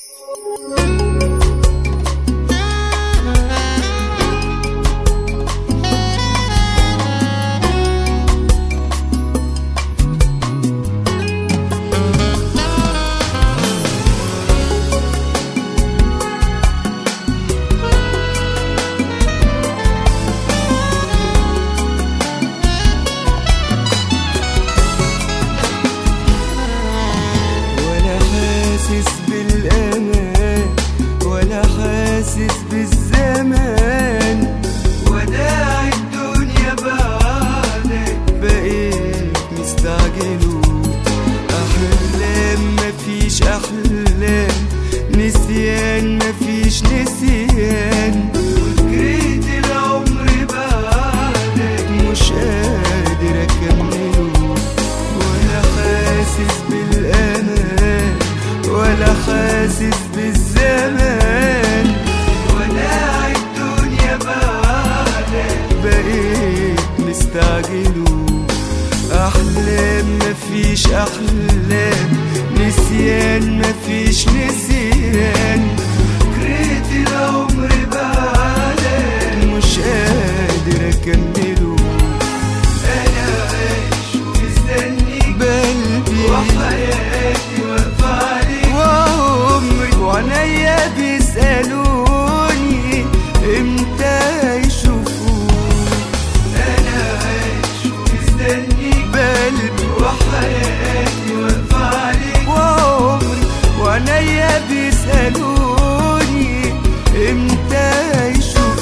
حاسس بالأمان ولا حاسس بالزمان، وداع الدنيا بعدك بقيت مستعجله. أحلام مفيش أحلام، نسيان مفيش نسيان، وجريت العمر بعدك مش قادر أكمله. ولا حاسس بالأمان ولا حاسس بالزمان، وداع الدنيا بعدك بقيت مستعجله. أحلام مفيش أحلام، نسيان مفيش نسيان، جريت العمر بعدك مش قادر أكمله. أنا عايش ومستنيك بقلبي وحياتي واقفة عليك، وعمري وعنيا بيسألوني امتى يشوفوك. أنا عايش ومستنيك بقلبي وحياتي واقفة عليك، وعمري وعنيا بيسألوني امتى يشوفوك.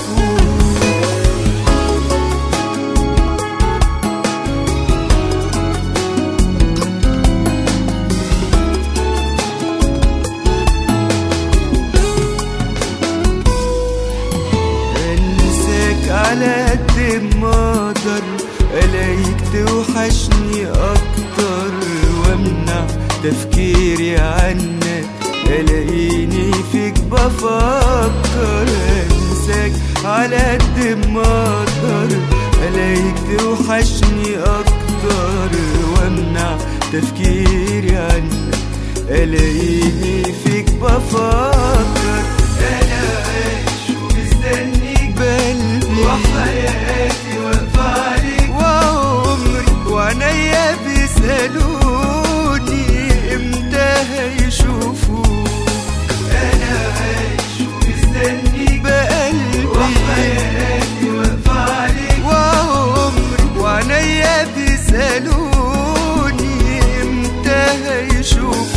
على قد ما اقدر الاقيك توحشني اكتر، وامنع تفكيري عنك الاقيني فيك بفكر. انساك على قد ما اقدر الاقيك توحشني اكتر، وامنع تفكيري عنك الاقيني فيك بفكر. انا عايش ومستنيك بقلبي وحياتي واقفة عليك، وعمري وعنيا بيسألوني امتى هيشوفوك. أنا عايش ومستنيك بقلبي وحياتي واقفة عليك، وعمري وعنيا بيسألوني امتى هيشوفوك.